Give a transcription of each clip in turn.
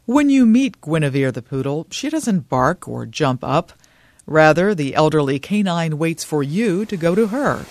When you meet Guinevere the poodle, she doesn't bark or jump up. Rather, the elderly canine waits for you to go to her.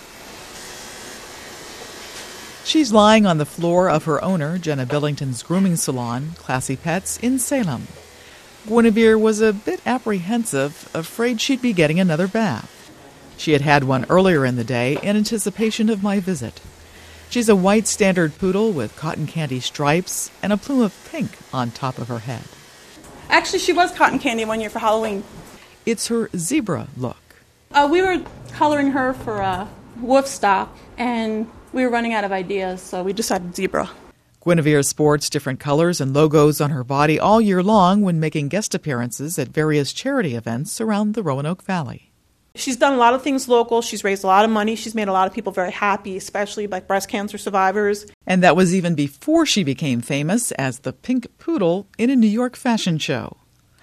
She's lying on the floor of her owner, Jenna Billington's grooming salon, Classy Pets, in Salem. Guinevere was a bit apprehensive, afraid she'd be getting another bath. She had had one earlier in the day in anticipation of my visit. She's a white standard poodle with cotton candy stripes and a plume of pink on top of her head. Actually, she was cotton candy one year for Halloween. It's her zebra look. We were coloring her for wolf stock, and we were running out of ideas, so we decided zebra. Guinevere sports different colors and logos on her body all year long when making guest appearances at various charity events around the Roanoke Valley. She's done a lot of things local. She's raised a lot of money. She's made a lot of people very happy, especially like breast cancer survivors. And that was even before she became famous as the Pink Poodle in a New York fashion show.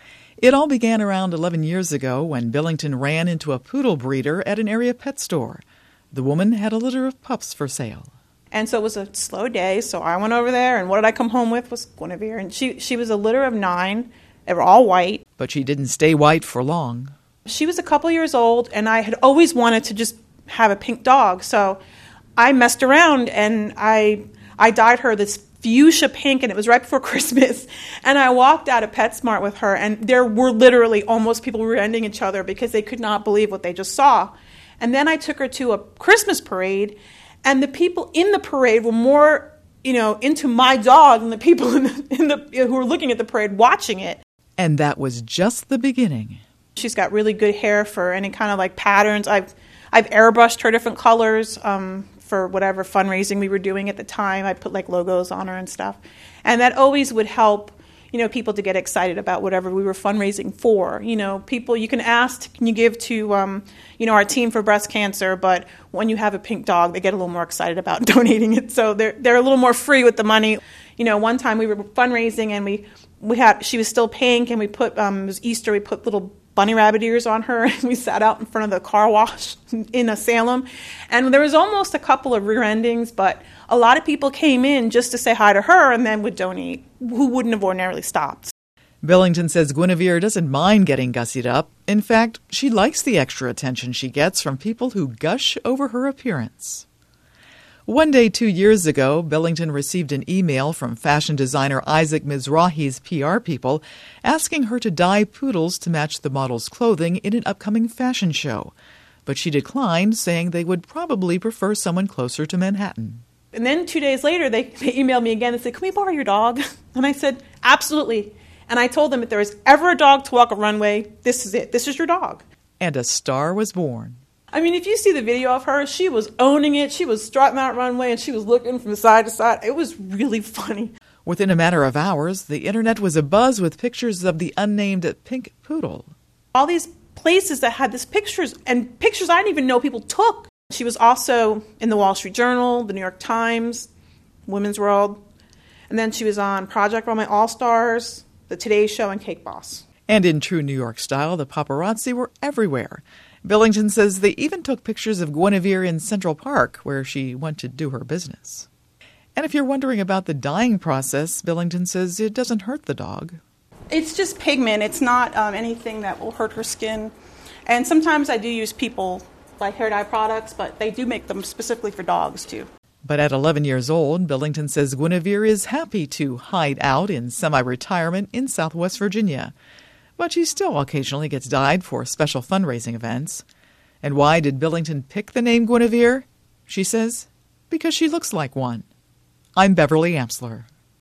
It all began around 11 years ago when Billington ran into a poodle breeder at an area pet store. The woman had a litter of pups for sale. And so it was a slow day, so I went over there, and what did I come home with was Guinevere. And she was a litter of 9. They were all white. But she didn't stay white for long. She was a couple years old, and I had always wanted to just have a pink dog. So I messed around, and I dyed her this fuchsia pink, and it was right before Christmas. And I walked out of PetSmart with her, and there were literally almost people rear-ending each other because they could not believe what they just saw. And then I took her to a Christmas parade, and the people in the parade were more, into my dog than the people who were looking at the parade watching it. And that was just the beginning. She's got really good hair for any kind of like patterns. I've airbrushed her different colors for whatever fundraising we were doing at the time. I put like logos on her and stuff. And that always would help, people to get excited about whatever we were fundraising for. People, you can ask, can you give to, our team for breast cancer, but when you have a pink dog, they get a little more excited about donating it. So they're a little more free with the money. One time we were fundraising and she was still pink, and we put, it was Easter, we put little bunny rabbit ears on her, and we sat out in front of the car wash in Salem. And there was almost a couple of rear endings, but a lot of people came in just to say hi to her and then would donate, who wouldn't have ordinarily stopped. Billington says Guinevere doesn't mind getting gussied up. In fact, she likes the extra attention she gets from people who gush over her appearance. One day 2 years ago, Billington received an email from fashion designer Isaac Mizrahi's PR people asking her to dye poodles to match the model's clothing in an upcoming fashion show. But she declined, saying they would probably prefer someone closer to Manhattan. And then 2 days later, they emailed me again and said, "Can we borrow your dog?" And I said, "Absolutely." And I told them if there was ever a dog to walk a runway, this is it. This is your dog. And a star was born. I mean, if you see the video of her, she was owning it. She was strutting that runway, and she was looking from side to side. It was really funny. Within a matter of hours, the internet was abuzz with pictures of the unnamed Pink Poodle. All these places that had these pictures, and pictures I didn't even know people took. She was also in the Wall Street Journal, the New York Times, Women's World. And then she was on Project Runway All-Stars, The Today Show, and Cake Boss. And in true New York style, the paparazzi were everywhere. Billington says they even took pictures of Guinevere in Central Park, where she went to do her business. And if you're wondering about the dyeing process, Billington says it doesn't hurt the dog. It's just pigment. It's not anything that will hurt her skin. And sometimes I do use people like hair dye products, but they do make them specifically for dogs, too. But at 11 years old, Billington says Guinevere is happy to hide out in semi-retirement in Southwest Virginia. But she still occasionally gets dyed for special fundraising events. And why did Billington pick the name Guinevere? She says, because she looks like one. I'm Beverly Amsler.